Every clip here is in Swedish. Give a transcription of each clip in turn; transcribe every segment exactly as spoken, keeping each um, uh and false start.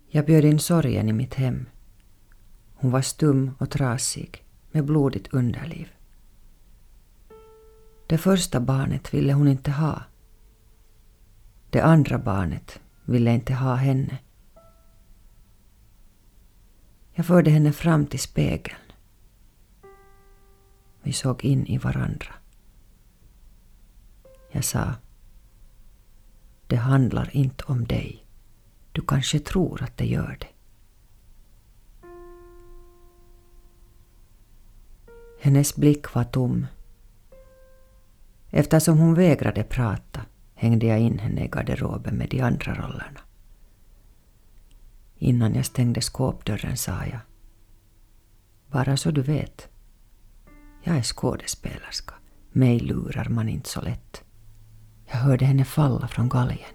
Jag bjöd in sorgen i mitt hem. Hon var stum och trasig med blodigt underliv. Det första barnet ville hon inte ha. Det andra barnet ville inte ha henne. Jag förde henne fram till spegeln. Vi såg in i varandra. Jag sa: det handlar inte om dig. Du kanske tror att det gör det. Hennes blick var tom. Eftersom hon vägrade prata hängde jag in henne i garderoben med de andra rollerna. Innan jag stängde skåpdörren sa jag: bara så du vet, jag är skådespelerska. Mig lurar man inte så lätt. Jag hörde henne falla från galgen.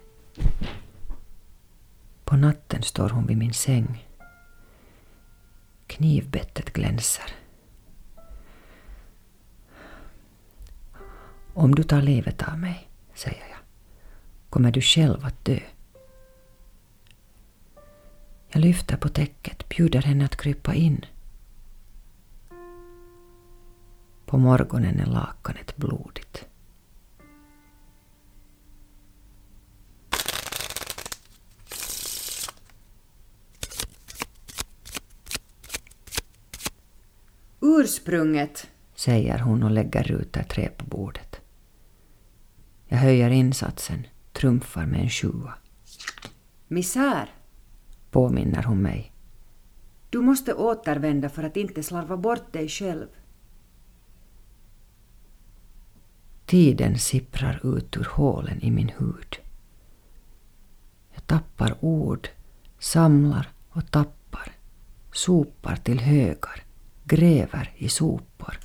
På natten står hon vid min säng. Knivbettet glänser. Om du tar livet av mig, säger jag, kommer du själv att dö. Jag lyfter på täcket, bjuder henne att krypa in. På morgonen är lakanet blodigt. Ursprunget, säger hon och lägger rutor trä på bordet. Jag höjer insatsen, trumfar med en sjua. Misär, påminner hon mig. Du måste återvända för att inte slarva bort dig själv. Tiden sipprar ut ur hålen i min hud. Jag tappar ord, samlar och tappar, sopar till högar, gräver i sopor.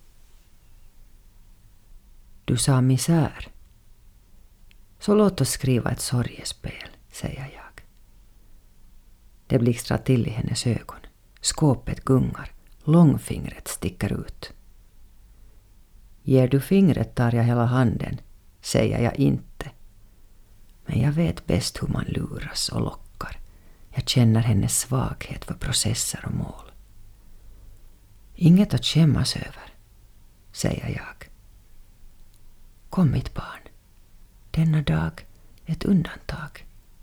Du sa misär. Så låt oss skriva ett sorgespel, säger jag. Det blixtrar till i hennes ögon. Skåpet gungar. Långfingret sticker ut. Ger du fingret tar jag hela handen, säger jag inte. Men jag vet bäst hur man luras och lockar. Jag känner hennes svaghet för processer och mål. Inget att skämmas över, säger jag. Kom mitt barn. Denna dag ett undantag.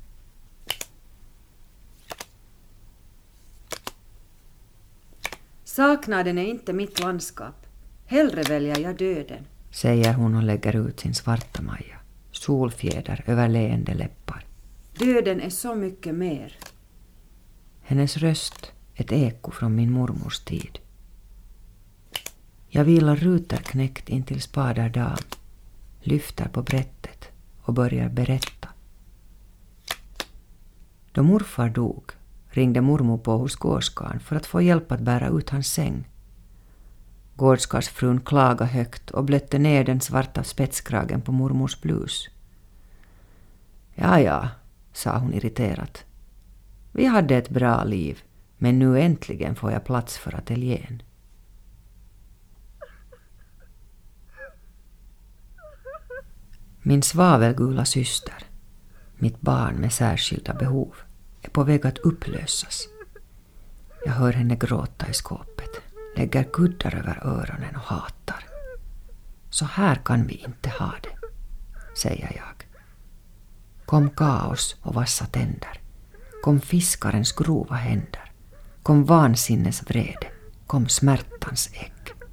Saknaden är inte mitt landskap. Hellre väljer jag döden, säger hon och lägger ut sin svarta maja. Solfjäder över leende läppar. Döden är så mycket mer. Hennes röst, ett eko från min mormors tid. Jag vilar ruter knäckt in till spadar dam. Lyfter på brättet och börjar berätta. Då morfar dog ringde mormor på hos gårdskarn för att få hjälp att bära ut hans säng. Gårdskarsfrun klagade högt och blötte ner den svarta spetskragen på mormors blus. Ja, ja, sa hon irriterat. Vi hade ett bra liv, men nu äntligen får jag plats för ateljén. Min svavelgula syster, mitt barn med särskilda behov, är på väg att upplösas. Jag hör henne gråta i skåpet, lägger kuddar över öronen och hatar. Så här kan vi inte ha det, säger jag. Kom kaos och vassa tänder. Kom fiskarens grova händer. Kom vansinnes vrede. Kom smärtans ägg.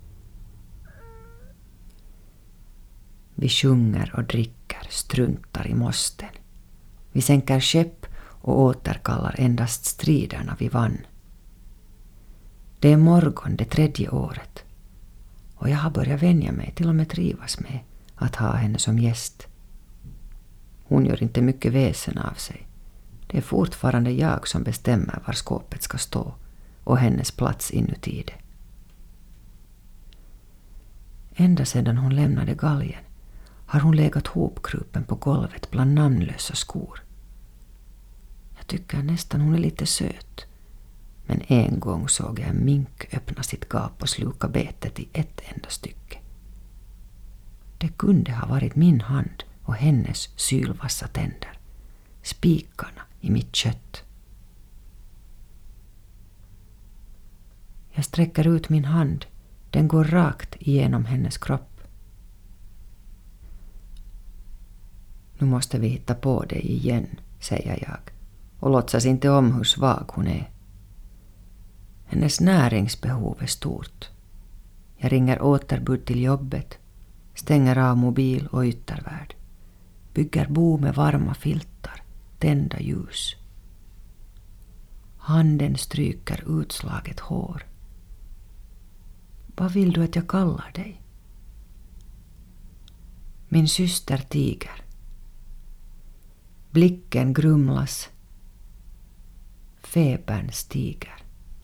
Vi sjunger och dricker, struntar i måsten. Vi sänker skepp och återkallar endast striderna vi vann. Det är morgon det tredje året och jag har börjat vänja mig, till och med trivas med att ha henne som gäst. Hon gör inte mycket väsen av sig. Det är fortfarande jag som bestämmer var skåpet ska stå och hennes plats inuti det. Ända sedan hon lämnade galgen har hon legat hopkrupen på golvet bland namnlösa skor. Jag tycker nästan hon är lite söt. Men en gång såg jag en mink öppna sitt gap och sluka betet i ett enda stycke. Det kunde ha varit min hand och hennes sylvassa tänder. Spikarna i mitt kött. Jag sträcker ut min hand. Den går rakt igenom hennes kropp. Nu måste vi hitta på det igen, säger jag och låtsas inte om hur svag hon är. Hennes näringsbehov är stort. Jag ringer återbud till jobbet, stänger av mobil och yttervärld, bygger bo med varma filtar, tända ljus. Handen stryker utslaget hår. Vad vill du att jag kallar dig? Min syster tiger. Blicken grumlas. Febern stiger.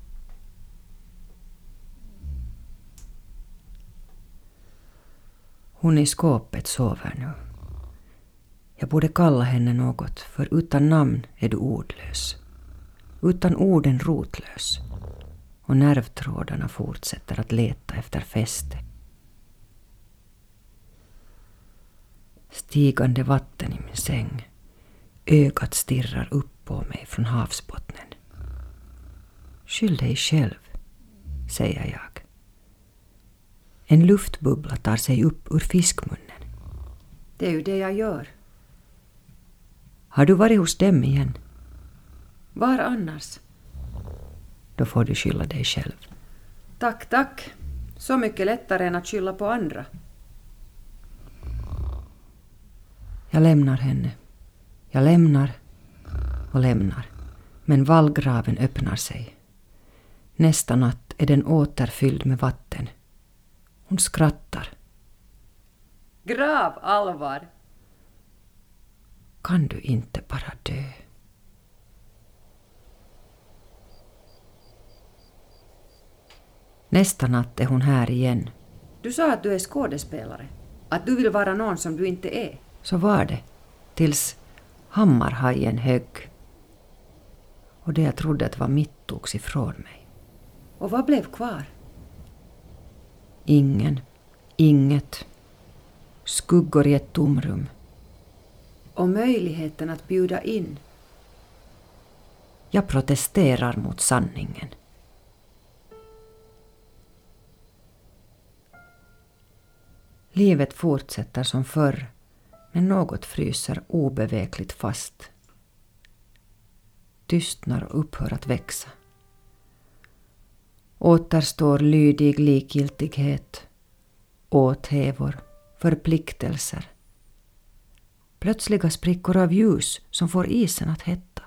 Hon i skåpet sover nu. Jag borde kalla henne något, för utan namn är du ordlös. Utan orden rotlös. Och nervtrådarna fortsätter att leta efter fäste. Stigande vatten i min säng. Ögat stirrar upp på mig från havsbottnen. Skyll dig själv, säger jag. En luftbubbla tar sig upp ur fiskmunnen. Det är ju det jag gör. Har du varit hos dem igen? Var annars? Då får du skylla dig själv. Tack, tack. Så mycket lättare än att skylla på andra. Jag lämnar henne. Jag lämnar och lämnar. Men vallgraven öppnar sig. Nästa natt är den återfylld med vatten. Hon skrattar. Grav allvar. Kan du inte bara dö? Nästa natt är hon här igen. Du sa att du är skådespelare. Att du vill vara någon som du inte är. Så var det. Tills hammarhajen högg. Och det jag trodde att var mitt togs ifrån mig. Och vad blev kvar? Ingen. Inget. Skuggor i ett tomrum. Och möjligheten att bjuda in. Jag protesterar mot sanningen. Livet fortsätter som förr, men något fryser obevekligt fast. Tystnar och upphör att växa. Återstår lydig likgiltighet, åthävor, förpliktelser. Plötsliga sprickor av ljus som får isen att hetta.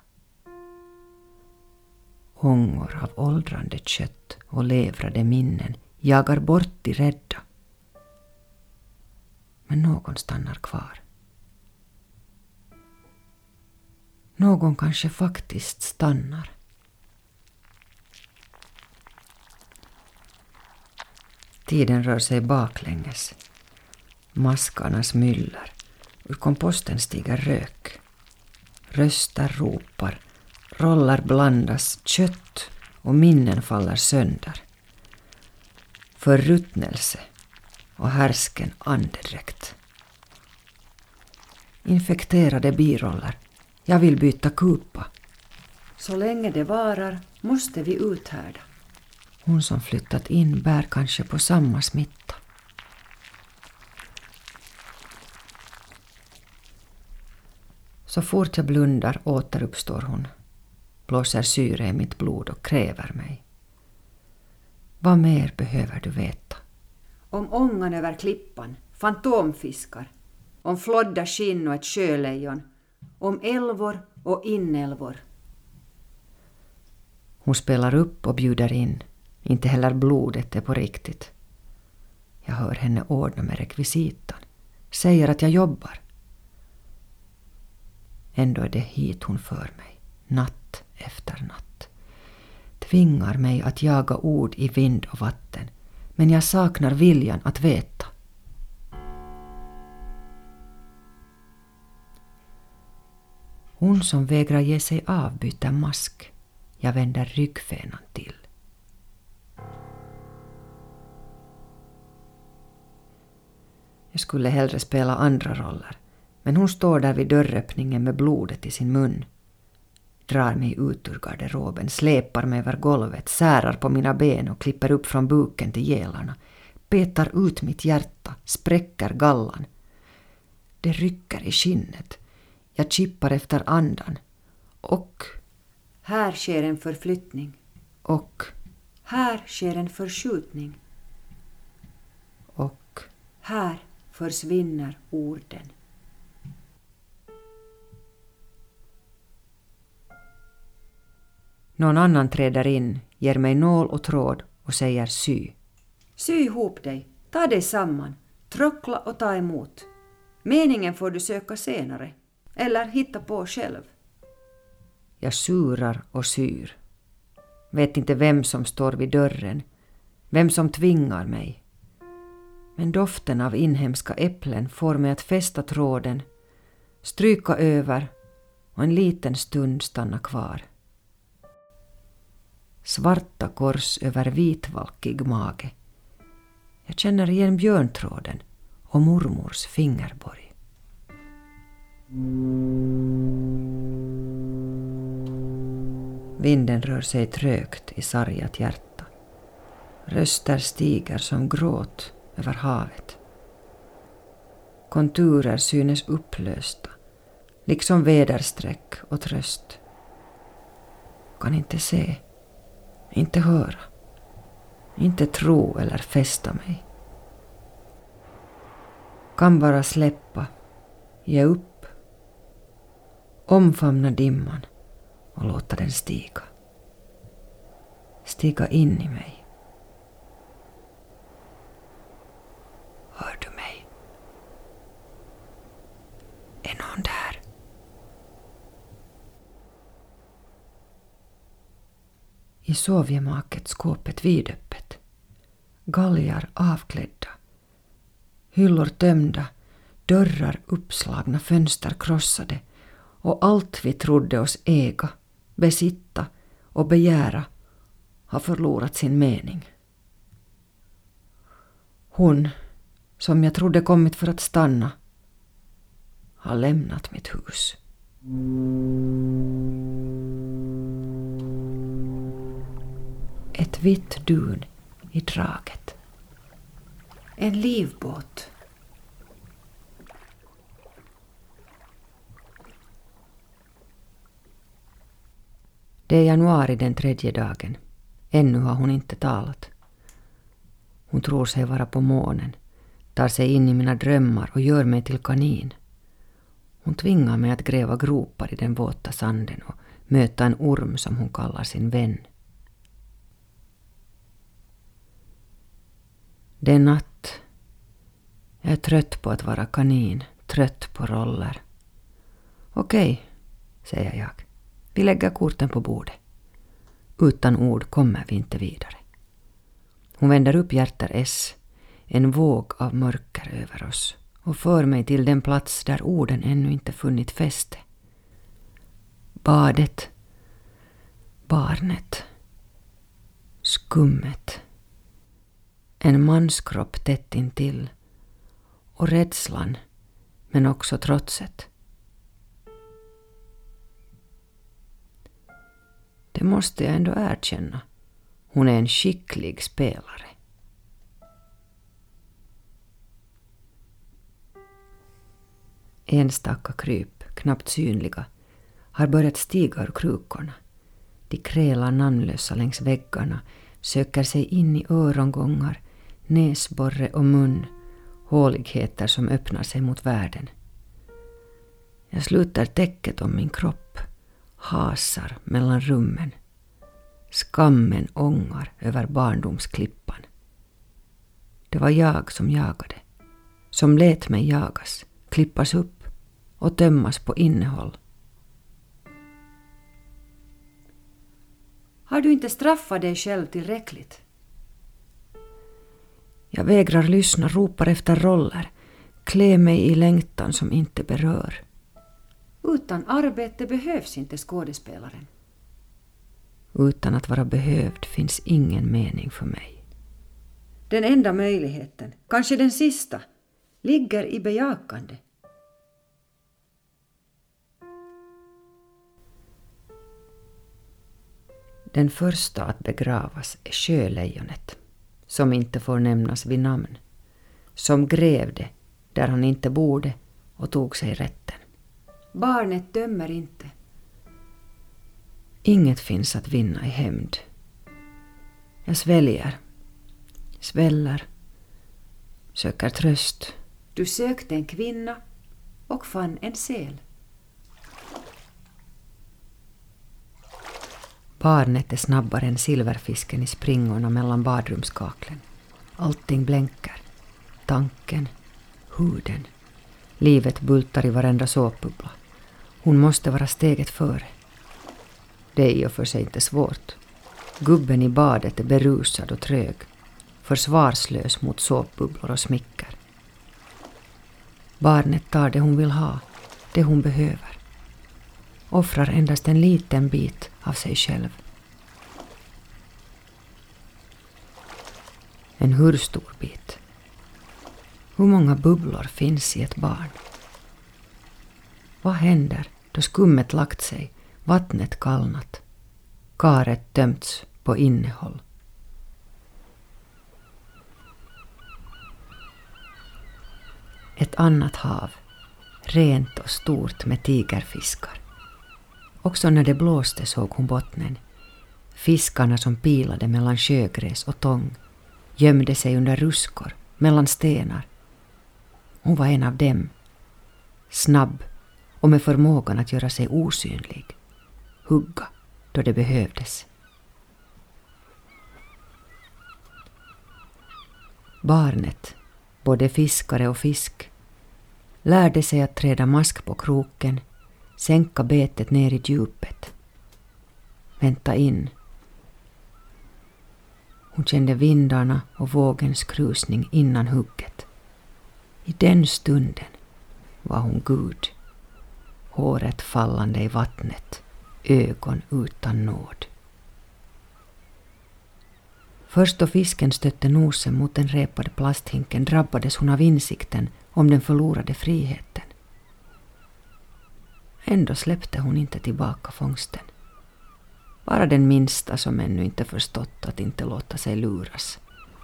Ångor av åldrande kött och levrade minnen jagar bort de rädda. Men någon stannar kvar. Någon kanske faktiskt stannar. Tiden rör sig baklänges. Maskarna smyller. Ur komposten stiger rök. Röster ropar. Rollar blandas. Kött och minnen faller sönder. Förruttnelse och härsken andedräkt. Infekterade biroller. Jag vill byta kupa. Så länge det varar måste vi uthärda. Hon som flyttat in bär kanske på samma smitta. Så fort jag blundar återuppstår hon. Blåser syre i mitt blod och kräver mig. Vad mer behöver du veta? Om ångan över klippan, fantomfiskar. Om flodda skinn och ett sjölejon. Om älvor och inälvor. Hon spelar upp och bjuder in. Inte heller blodet är på riktigt. Jag hör henne ordna med rekvisitan. Säger att jag jobbar. Ändå är det hit hon för mig. Natt efter natt. Tvingar mig att jaga ord i vind och vatten. Men jag saknar viljan att veta. Hon som vägrar ge sig av byter mask. Jag vänder ryggfenan till. Jag skulle hellre spela andra roller. Men hon står där vid dörröppningen med blodet i sin mun. drar mig ut ur garderoben, släpar mig över golvet, särar på mina ben och klipper upp från buken till gälarna. Petar ut mitt hjärta, spräcker gallan. Det rycker i skinnet. Jag kippar efter andan. Och... Här sker en förflyttning. Och... Här sker en förskjutning. Och... Här försvinner orden. Någon annan träder in, ger mig nål och tråd och säger sy. Sy ihop dig, ta dig samman, trockla och ta emot. Meningen får du söka senare, eller hitta på själv. Jag surar och syr. Vet inte vem som står vid dörren, vem som tvingar mig. Men doften av inhemska äpplen får mig att fästa tråden, stryka över och en liten stund stanna kvar. Svarta kors över vitvalkig mage. Jag känner igen björntråden och mormors fingerborg. Vinden rör sig trögt i sargat hjärta. Röster stiger som gråt över havet. Konturer synes upplösta, liksom väderstreck och tröst. Kan inte se, inte höra, inte tro eller fästa mig. Kan bara släppa, ge upp, omfamna dimman och låta den stiga. Stiga in i mig. Hör du mig? Är någon där? I sovgemaket skåpet vidöppet. Galgar avklädda. Hyllor tömda, dörrar uppslagna, fönster krossade och allt vi trodde oss äga, besitta och begära har förlorat sin mening. Hon, som jag trodde kommit för att stanna, har lämnat mitt hus. Ett vitt dun i draget. En livbåt. Det är januari den tredje dagen. Ännu har hon inte talat. Hon tror sig vara på månen, tar sig in i mina drömmar och gör mig till kanin. Hon tvingar mig att gräva gropar i den våta sanden och möta en orm som hon kallar sin vän. Det är natt. Jag är trött på att vara kanin, trött på roller. Okej, säger jag. Vi lägger korten på bordet. Utan ord kommer vi inte vidare. Hon vänder upp hjärter S, en våg av mörker över oss, och för mig till den plats där orden ännu inte funnit fäste. Badet, barnet, skummet, en manskropp tätt intill och rädslan, men också trotset. Det måste jag ändå erkänna. Hon är en skicklig spelare. Enstaka kryp, knappt synliga, har börjat stiga ur krukorna. De krälar namnlösa längs väggarna, söker sig in i örongångar, näsborre och mun, håligheter som öppnar sig mot världen. Jag sluter täcket om min kropp, hasar mellan rummen. Skammen ångar över barndomsklippan. Det var jag som jagade, som lät mig jagas, klippas upp och tömmas på innehåll. Har du inte straffat dig själv tillräckligt? Jag vägrar lyssna, ropar efter roller, klä mig i längtan som inte berör. Utan arbete behövs inte skådespelaren. Utan att vara behövd finns ingen mening för mig. Den enda möjligheten, kanske den sista, ligger i bejakande. Den första att begravas är sjölejonet, som inte får nämnas vid namn, som grävde där han inte borde och tog sig rätten. Barnet dömer inte. Inget finns att vinna i hämnd. Jag sväljer, sväller, söker tröst. Du sökte en kvinna och fann en säl. Barnet är snabbare än silverfisken i springorna mellan badrumskaklen. Allting blänker. Tanken, huden. Livet bultar i varenda såpbubbla. Hon måste vara steget före. Det är i och för sig inte svårt. Gubben i badet är berusad och trög. Försvarslös mot såpbubblor och smicker. Barnet tar det hon vill ha, det hon behöver. Offrar endast en liten bit av sig själv. En hur stor bit? Hur många bubblor finns i ett barn? Vad händer då skummet lagt sig, vattnet kallnat, karet tömts på innehåll? Ett annat hav, rent och stort med tigerfiskar. Också när det blåste såg hon bottnen. Fiskarna som pilade mellan sjögräs och tång gömde sig under ruskor, mellan stenar. Hon var en av dem. Snabb och med förmågan att göra sig osynlig. Hugga då det behövdes. Barnet, både fiskare och fisk, lärde sig att träda mask på kroken, sänka betet ner i djupet. Vänta in. Hon kände vindarna och vågens krusning innan hugget. I den stunden var hon Gud. Håret fallande i vattnet, ögon utan nåd. Först då fisken stötte nosen mot den repade plasthinken drabbades hon av insikten om den förlorade friheten. Ändå släppte hon inte tillbaka fångsten. Bara den minsta som ännu inte förstått att inte låta sig luras.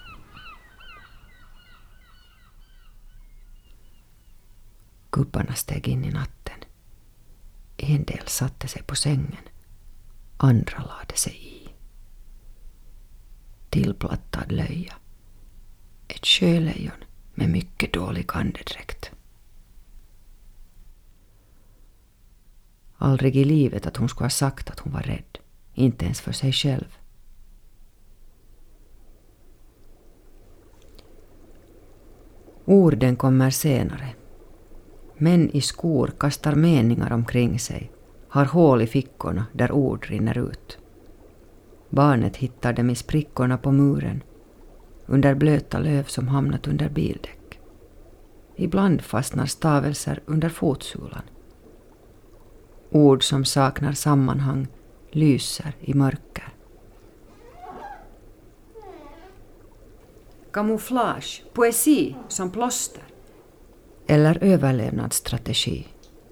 Gubbarna steg in i natten. En del satte sig på sängen. Andra lade sig i. Tillplattad löja. Ett sjölejon med mycket dålig andedräkt. Aldrig i livet att hon skulle ha sagt att hon var rädd. Inte ens för sig själv. Orden kommer senare. Män i skor kastar meningar omkring sig, har hål i fickorna där ord rinner ut. Barnet hittar dem i sprickorna på muren, under blöta löv som hamnat under bildäck. Ibland fastnar stavelser under fotsulan. Ord som saknar sammanhang lyser i mörker. Kamouflage, poesi som plåster. Eller överlevnadsstrategi.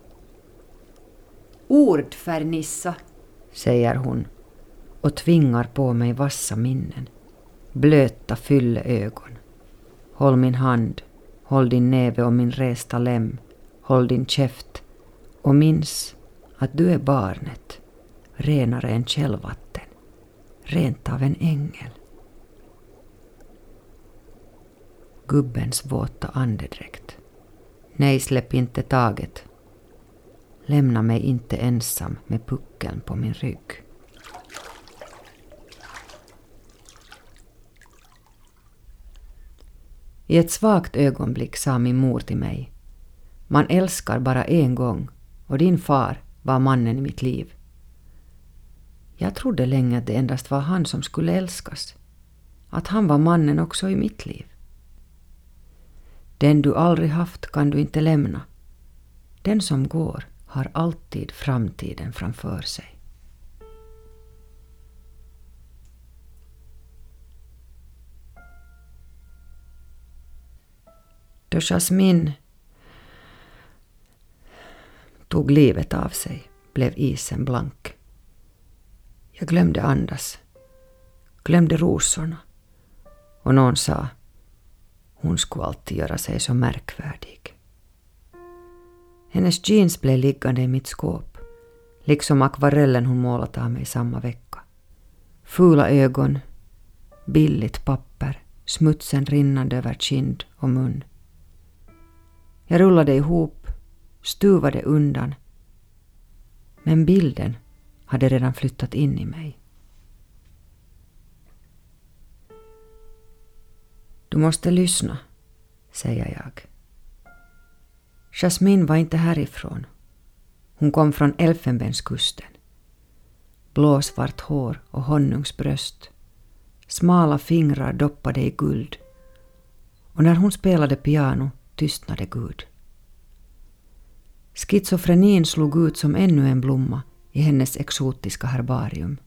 Ordfärnissa, säger hon och tvingar på mig vassa minnen. Blöta fylleögon. Håll min hand, håll din näve och min resta lem, håll din käft och minns att du är barnet, renare än källvatten, rent av en ängel. Gubbens våta andedräkt. Nej, släpp inte taget. Lämna mig inte ensam med puckeln på min rygg. I ett svagt ögonblick sa min mor till mig: man älskar bara en gång och din far var mannen i mitt liv. Jag trodde länge att det endast var han som skulle älskas. Att han var mannen också i mitt liv. Den du aldrig haft kan du inte lämna. Den som går har alltid framtiden framför sig. Då Jasmin tog livet av sig blev isen blank. Jag glömde andas, glömde rosorna. Och någon sa, hon skulle alltid göra sig så märkvärdig. Hennes jeans blev liggande i mitt skåp, liksom akvarellen hon målat av mig samma vecka. Fula ögon, billigt papper, smutsen rinnande över kind och mun. Jag rullade ihop, stuvade undan, men bilden hade redan flyttat in i mig. Du måste lyssna, säger jag. Jasmine var inte härifrån. Hon kom från Elfenbenskusten. Blåsvart hår och honungsbröst. Smala fingrar doppade i guld. Och när hon spelade piano tystnade Gud. Schizofrenin slog ut som ännu en blomma i hennes exotiska herbarium.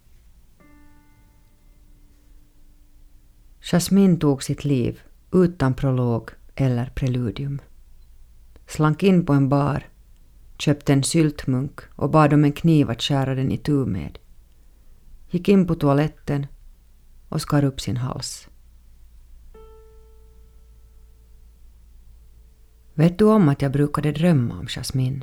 Jasmine tog sitt liv utan prolog eller preludium. Slank in på en bar, köpte en syltmunk och bad om en kniv att skära den i tu med. Gick in på toaletten och skar upp sin hals. Vet du om att jag brukade drömma om Jasmine?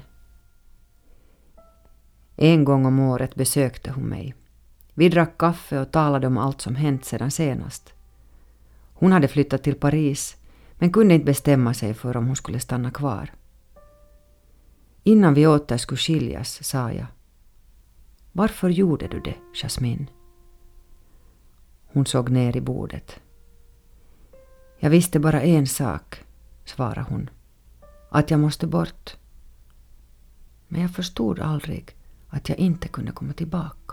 En gång om året besökte hon mig. Vi drack kaffe och talade om allt som hänt sedan senast. Hon hade flyttat till Paris men kunde inte bestämma sig för om hon skulle stanna kvar. Innan vi åter skulle skiljas sa jag: varför gjorde du det, Jasmine? Hon såg ner i bordet. Jag visste bara en sak, svarade hon. Att jag måste bort. Men jag förstod aldrig att jag inte kunde komma tillbaka.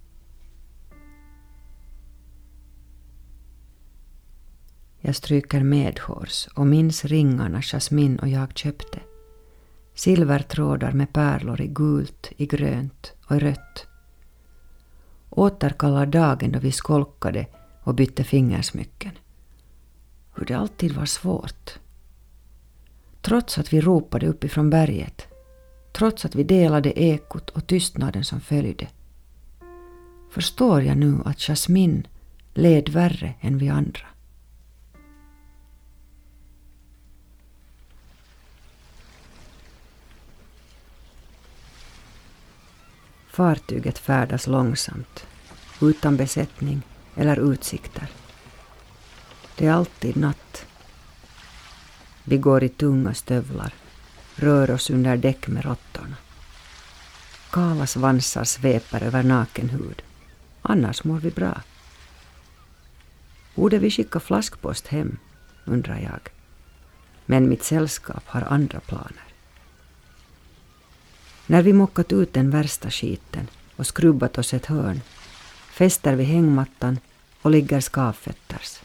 Jag stryker medhårs och minns ringarna Jasmine och jag köpte. Silvertrådar med pärlor i gult, i grönt och i rött. Återkallar dagen då vi skolkade och bytte fingersmycken. Hur det alltid var svårt. Trots att vi ropade uppifrån berget. Trots att vi delade ekot och tystnaden som följde. Förstår jag nu att Jasmine led värre än vi andra. Fartyget färdas långsamt, utan besättning eller utsikter. Det är alltid natt. Vi går i tunga stövlar, rör oss under däck med råttorna. Kala svansar sveper över naken hud. Annars mår vi bra. Borde vi skicka flaskpost hem, undrar jag. Men mitt sällskap har andra planer. När vi mockat ut den värsta skiten och skrubbat oss ett hörn, fäster vi hängmattan och ligger skavfötters.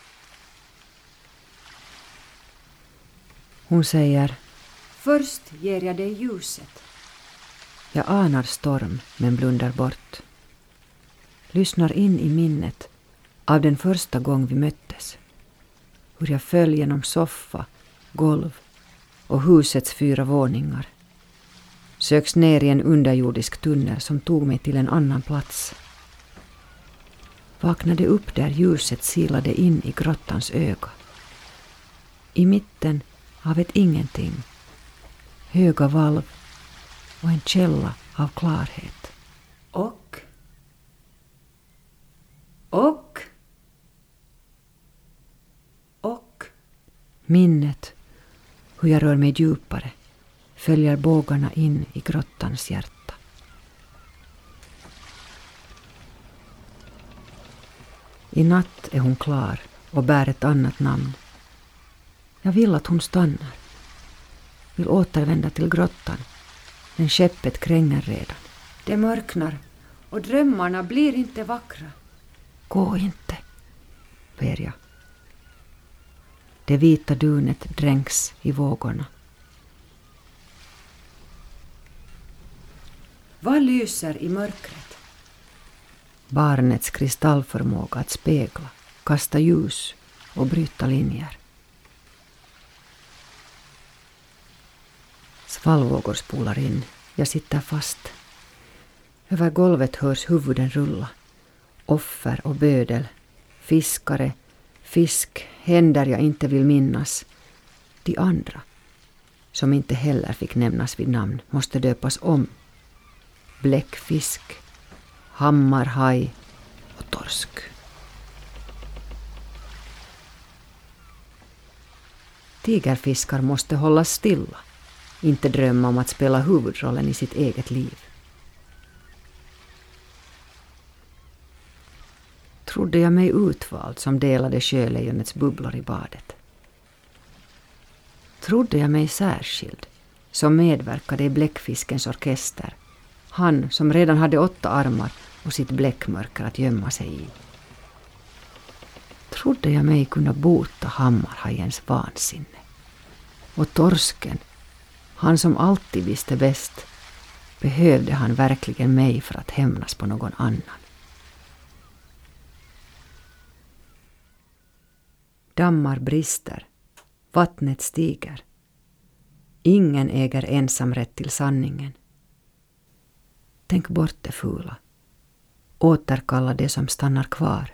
Hon säger: först ger jag dig ljuset. Jag anar storm men blundar bort. Lyssnar in i minnet av den första gång vi möttes. Hur jag föll genom soffa, golv och husets fyra våningar. Söks ner i en underjordisk tunnel som tog mig till en annan plats. Vaknade upp där ljuset silade in i grottans öga. I mitten av ett ingenting. Höga valv och en källa av klarhet. Och och och minnet, hur jag rör mig djupare, följer bågarna in i grottans hjärta. I natt är hon klar och bär ett annat namn. Jag vill att hon stannar. Vill återvända till grottan. Men skeppet kränger redan. Det mörknar och drömmarna blir inte vackra. Gå inte, ber jag. Det vita dunet dränks i vågorna. Vad lyser i mörkret? Barnets kristallförmåga att spegla, kasta ljus och bryta linjer. Svallvågor spolar in. Jag sitter fast. Över golvet hörs huvuden rulla. Offer och bödel. Fiskare, fisk, händer jag inte vill minnas. De andra, som inte heller fick nämnas vid namn, måste döpas om. Bläckfisk, hammarhaj och torsk. Tigerfiskar måste hållas stilla, inte drömma om att spela huvudrollen i sitt eget liv. Trodde jag mig utvald som delade sjölejonets bubblor i badet? Trodde jag mig särskild som medverkade i bläckfiskens orkester, han som redan hade åtta armar och sitt bläckmörker att gömma sig i? Trodde jag mig kunna bota hammarhajens vansinne? Och torsken, han som alltid visste bäst, behövde han verkligen mig för att hämnas på någon annan? Dammar brister, vattnet stiger. Ingen äger ensam rätt till sanningen. Tänk bort det fula. Återkalla det som stannar kvar.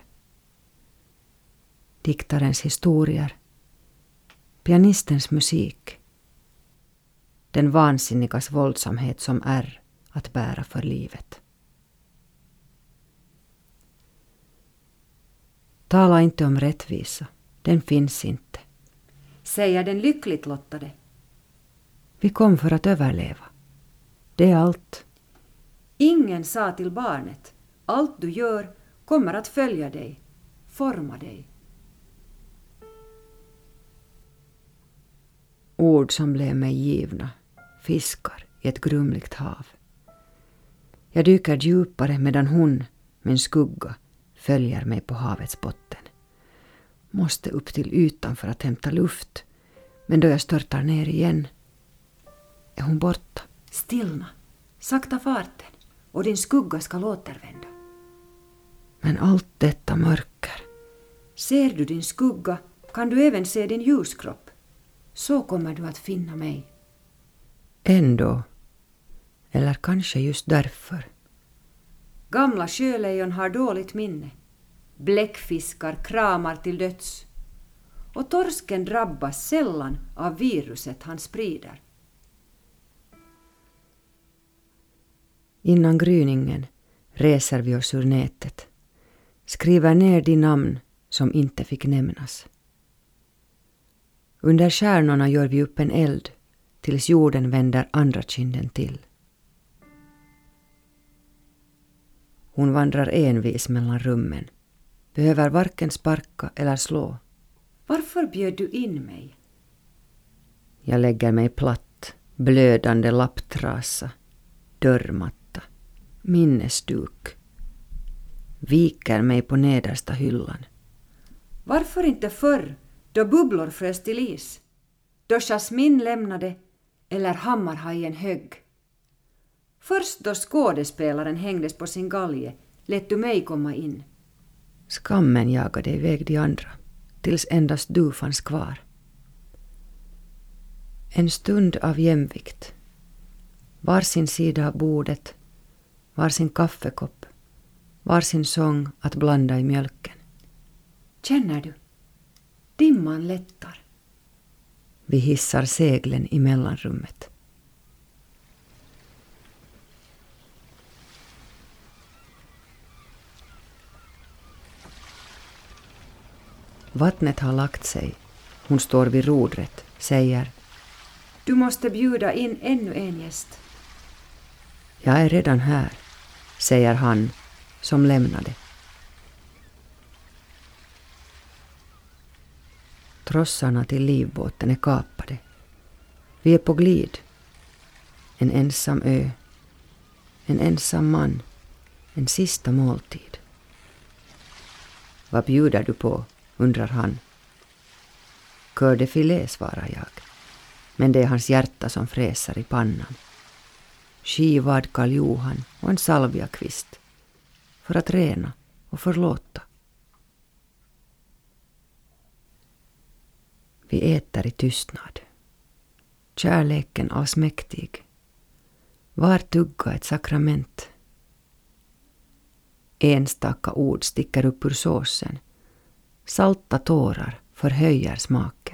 Diktarens historier, pianistens musik, den vansinnigas våldsamhet som är att bära för livet. Tala inte om rättvisa, den finns inte. Säger den lyckligt lottade. Vi kom för att överleva. Det är allt. Ingen sa till barnet, allt du gör kommer att följa dig, forma dig. Ord som blev mig givna, fiskar i ett grumligt hav. Jag dyker djupare medan hon, min skugga, följer mig på havets botten. Måste upp till ytan för att hämta luft, men då jag störtar ner igen är hon borta. Stillna, sakta farten, och din skugga ska återvända. Men allt detta mörker. Ser du din skugga kan du även se din ljuskropp. Så kommer du att finna mig. Ändå, eller kanske just därför. Gamla sjölejon har dåligt minne. Bläckfiskar kramar till döds. Och torsken drabbas sällan av viruset han sprider. Innan gryningen reser vi oss ur nätet. Skriver ner de namn som inte fick nämnas. Under stjärnorna gör vi upp en eld tills jorden vänder andra kinden till. Hon vandrar envis mellan rummen. Behöver varken sparka eller slå. Varför bjöd du in mig? Jag lägger mig platt, blödande lapptrasa, dörrmatta, minnesduk. Viker mig på nedersta hyllan. Varför inte förr, då bubblor frös till is? Då Jasmin lämnade eller hammarhajen högg? Först då skådespelaren hängdes på sin galge lät du mig komma in. Skammen jagade iväg de andra, tills endast du fanns kvar. En stund av jämvikt. Varsin sida av bordet, varsin kaffekopp, varsin sång att blanda i mjölken. Känner du? Dimman lättar. Vi hissar seglen i mellanrummet. Vattnet har lagt sig. Hon står vid rodret, säger: Du måste bjuda in ännu en gäst. Jag är redan här, säger han som lämnade. Trossarna till livbåten är kapade. Vi är på glid. En ensam ö. En ensam man. En sista måltid. Vad bjuder du på? Undrar han. Cœur de filet, svarar jag. Men det är hans hjärta som fräser i pannan. Skivad Karl Johan och en salviakvist. För att rena och förlåta. Vi äter i tystnad. Kärleken allsmäktig. Var tugga ett sakrament. Enstaka ord sticker upp ur såsen. Salta tårar förhöjer smaken.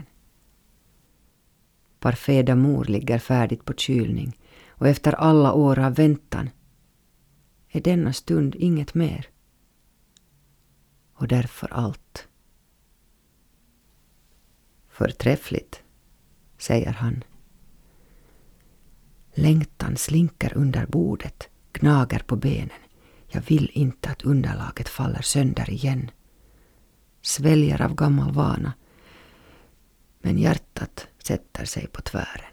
Parfait d'amour ligger färdigt på kylning och efter alla år av väntan är denna stund inget mer. Och därför allt. Förträffligt, säger han. Längtan slinker under bordet, gnager på benen. Jag vill inte att underlaget faller sönder igen. Sväljer av gammal vana. Men hjärtat sätter sig på tvären.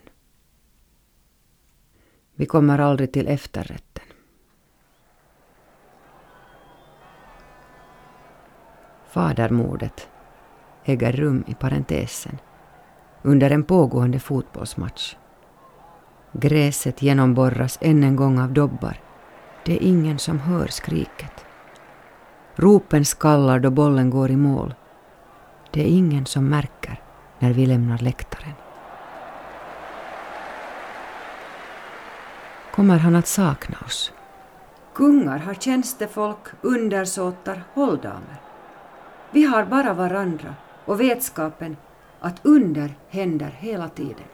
Vi kommer aldrig till efterrätten. Fadermordet äger rum i parentesen under en pågående fotbollsmatch. Gräset genomborras än en gång av dobbar. Det är ingen som hör skriket. Ropen skallar då bollen går i mål. Det är ingen som märker när vi lämnar läktaren. Kommer han att sakna oss? Kungar har tjänstefolk, undersåtar, hålldamer. Vi har bara varandra och vetskapen att under händer hela tiden.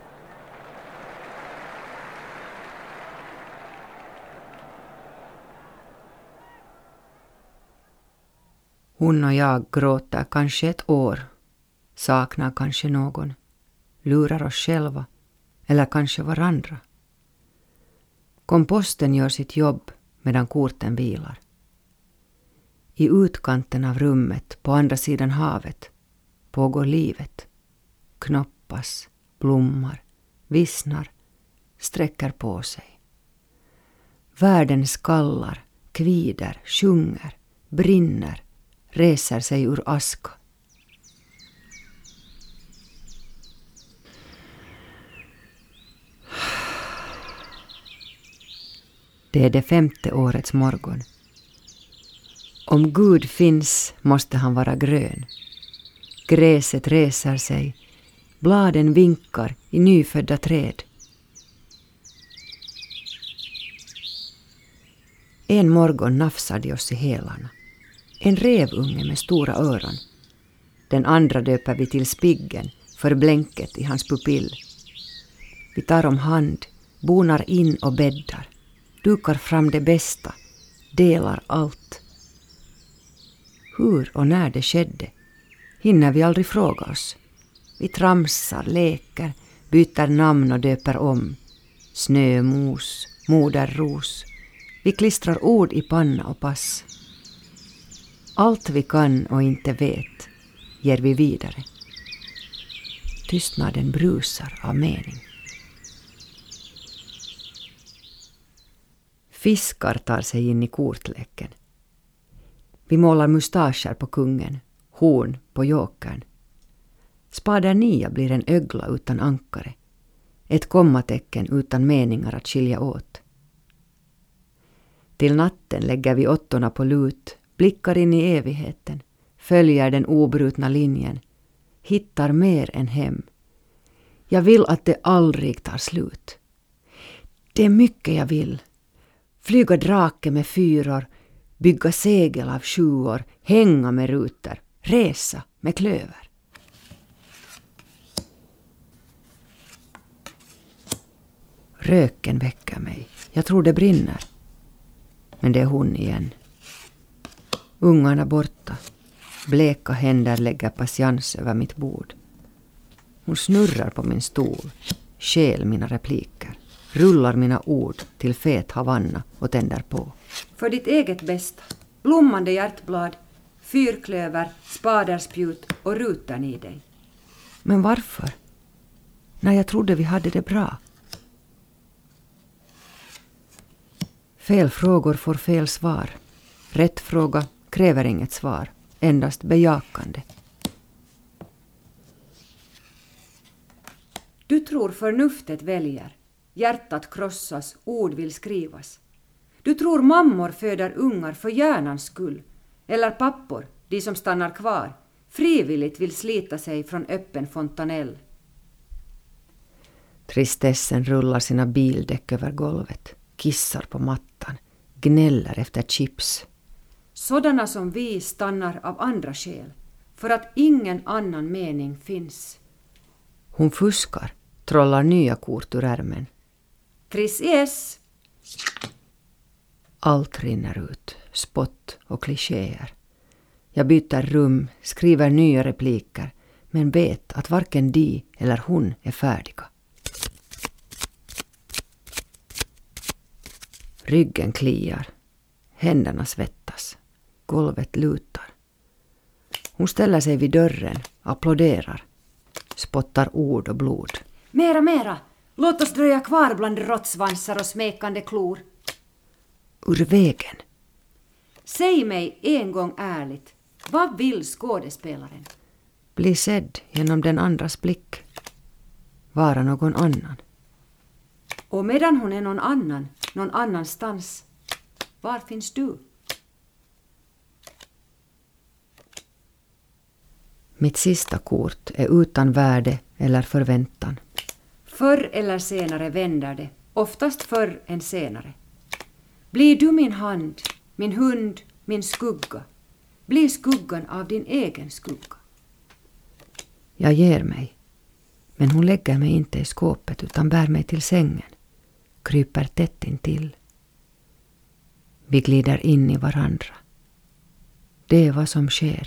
Hon och jag gråter kanske ett år, saknar kanske någon, lurar oss själva eller kanske varandra. Komposten gör sitt jobb medan korten vilar. I utkanten av rummet på andra sidan havet pågår livet. Knoppas, blommar, vissnar, sträcker på sig. Världen skallar, kvider, sjunger, brinner, reser sig ur aska. Det är det femte årets morgon. Om Gud finns måste han vara grön. Gräset reser sig, bladen vinkar i nyfödda träd. En morgon nafsar de oss i hälarna. En revunge med stora öron. Den andra döper vi till Spiggen för blänket i hans pupill. Vi tar om hand, bonar in och bäddar. Dukar fram det bästa, delar allt. Hur och när det skedde hinner vi aldrig fråga oss. Vi tramsar, leker, byter namn och döper om. Snömos, moderros. Vi klistrar ord i panna och pass. Allt vi kan och inte vet ger vi vidare. Tystnaden brusar av mening. Fiskar tar sig in i kortleken. Vi målar mustascher på kungen, horn på jokern. Spader nia blir en ögla utan ankare, ett kommatecken utan meningar att skilja åt. Till natten lägger vi åttorna på lut, blickar in i evigheten, följer den obrutna linjen, hittar mer än hem. Jag vill att det aldrig tar slut. Det är mycket jag vill. Flyga drake med fyror, bygga segel av sjuor, hänga med rutor, resa med klöver. Röken väcker mig. Jag tror det brinner. Men det är hon igen. Ungarna borta. Bleka händer lägger patiens över mitt bord. Hon snurrar på min stol, skäl mina repliker, rullar mina ord till fet havanna och tänder på. För ditt eget bästa, blommande hjärtblad, fyrklöver, spaderspjut och rutan i dig. Men varför? När jag trodde vi hade det bra. Fel frågor får fel svar. Rätt fråga kräver inget svar, endast bejakande. Du tror förnuftet väljer, hjärtat krossas, ord vill skrivas. Du tror mammor föder ungar för hjärnans skull, eller pappor, de som stannar kvar, frivilligt vill slita sig från öppen fontanell. Tristessen rullar sina bildäck över golvet, kissar på mattan, gnäller efter chips. Sådana som vi stannar av andra skäl, för att ingen annan mening finns. Hon fuskar, trollar nya kort ur ärmen. Triss S. Allt rinner ut, spott och klichéer. Jag byter rum, skriver nya repliker, men vet att varken de eller hon är färdiga. Ryggen kliar, händerna svettas, golvet lutar. Hon ställer sig vid dörren, applåderar, spottar ord och blod. Mera, mera! Låt oss dröja kvar bland råttsvansar och smekande klor. Ur vägen. Säg mig en gång ärligt, vad vill skådespelaren? Bli sedd genom den andras blick. Vara någon annan. Och medan hon är någon annan, någon annanstans, var finns du? Mitt sista kort är utan värde eller förväntan. Förr eller senare vänder det, oftast förr än senare. Blir du min hand, min hund, min skugga? Blir skuggan av din egen skugga? Jag ger mig, men hon lägger mig inte i skåpet utan bär mig till sängen, kryper tätt intill. Vi glider in i varandra. Det är vad som sker.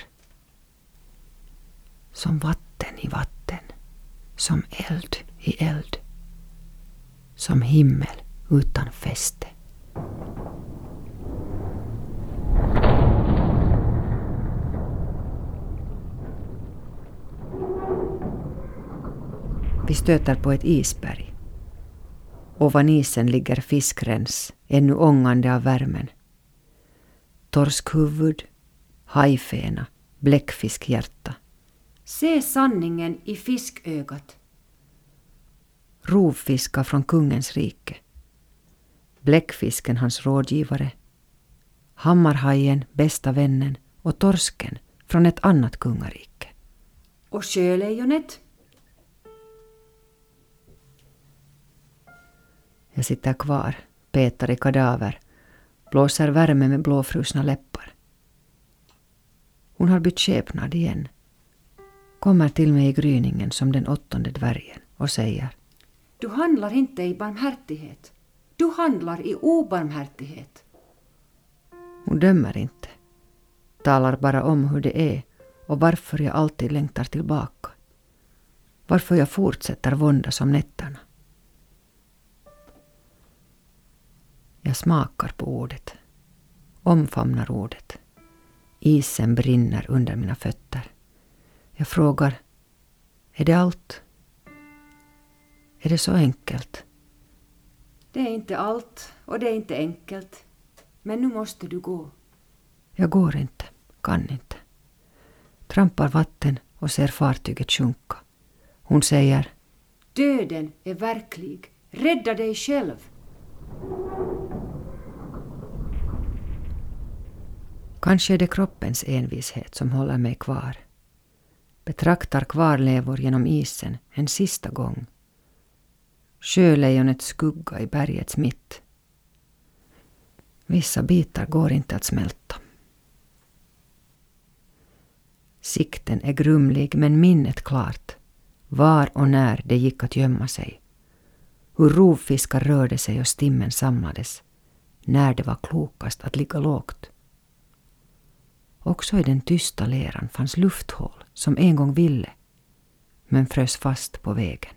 Som vatten i vatten, som eld i eld, som himmel utan fäste. Vi stöter på ett isberg. Ovan isen ligger fiskrens, ännu ångande av värmen. Torskhuvud, hajfena, bläckfiskhjärta. Se sanningen i fiskögat. Rovfiskar från kungens rike. Bläckfisken hans rådgivare. Hammarhajen, bästa vännen, och torsken från ett annat kungarike. Och sjölejonet? Jag sitter kvar, petar i kadaver, blåser värme med blåfrusna läppar. Hon har bytt skepnad igen. Kommer till mig i gryningen som den åttonde dvärgen och säger: Du handlar inte i barmhärtighet. Du handlar i obarmhärtighet. Hon dömer inte. Talar bara om hur det är och varför jag alltid längtar tillbaka. Varför jag fortsätter vånda som nätterna. Jag smakar på ordet. Omfamnar ordet. Isen brinner under mina fötter. Jag frågar: är det allt? Är det så enkelt? Det är inte allt och det är inte enkelt. Men nu måste du gå. Jag går inte, kan inte. Trampar vatten och ser fartyget sjunka. Hon säger: Döden är verklig. Rädda dig själv. Kanske är det kroppens envishet som håller mig kvar. Betraktar kvarlevor genom isen en sista gång. Sjölejonets skugga i bergets mitt. Vissa bitar går inte att smälta. Sikten är grumlig men minnet klart. Var och när det gick att gömma sig. Hur rovfiskar rörde sig och stimmen samlades. När det var klokast att ligga lågt. Också i den tysta leran fanns lufthål som en gång ville, men frös fast på vägen.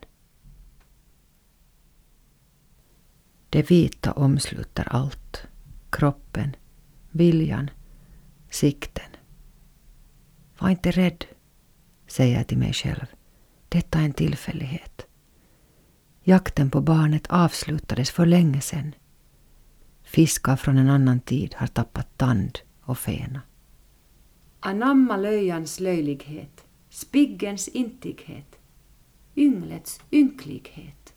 Det vita omsluter allt. Kroppen, viljan, sikten. Var inte rädd, säger jag till mig själv. Detta är en tillfällighet. Jakten på barnet avslutades för länge sedan. Fiskar från en annan tid har tappat tand och fena. Anamma löjans löjlighet, spiggens intighet, ynglets ynklighet.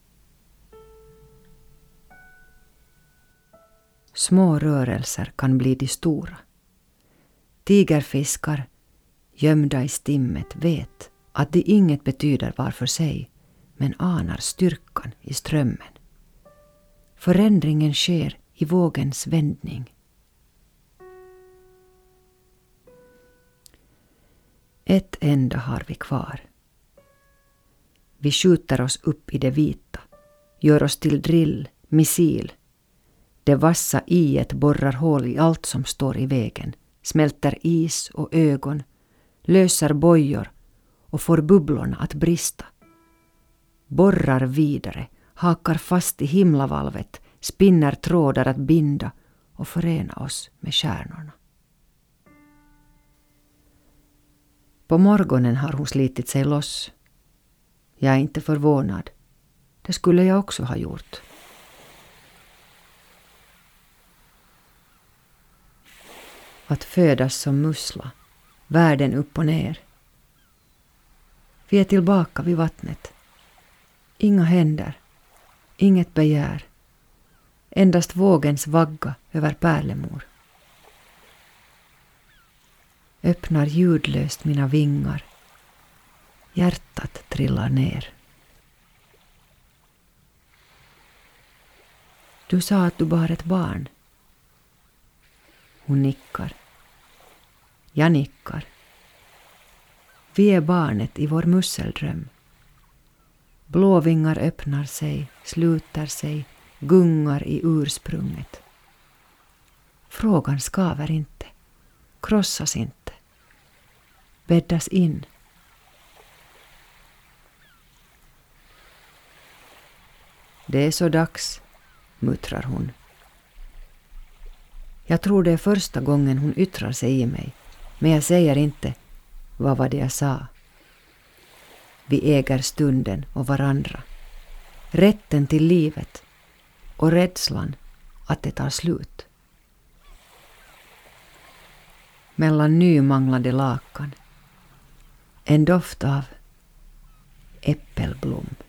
Små rörelser kan bli de stora. Tigerfiskar, gömda i stimmet, vet att det inget betyder var för sig, men anar styrkan i strömmen. Förändringen sker i vågens vändning. Ett enda har vi kvar. Vi skjuter oss upp i det vita, gör oss till drill, missil. Det vassa iet borrar hål i allt som står i vägen, smälter is och ögon, löser bojor och får bubblorna att brista. Borrar vidare, hakar fast i himlavalvet, spinner trådar att binda och förena oss med stjärnorna. På morgonen har hon slitit sig loss. Jag är inte förvånad. Det skulle jag också ha gjort. Att födas som mussla, världen upp och ner. Vi är tillbaka vid vattnet. Inga händer, inget begär. Endast vågens vagga över pärlemor. Öppnar ljudlöst mina vingar. Hjärtat trillar ner. Du sa att du bar ett barn. Hon nickar. Jag nickar. Vi är barnet i vår musseldröm. Blåvingar öppnar sig, sluter sig, gungar i ursprunget. Frågan skaver inte, krossas inte, bäddas in. Det är så dags, muttrar hon. Jag tror det är första gången hon yttrar sig i mig, men jag säger inte, vad var det jag sa? Vi äger stunden och varandra, rätten till livet och rädslan att det tar slut. Mellan nymanglade lakan, en doft av äppelblom.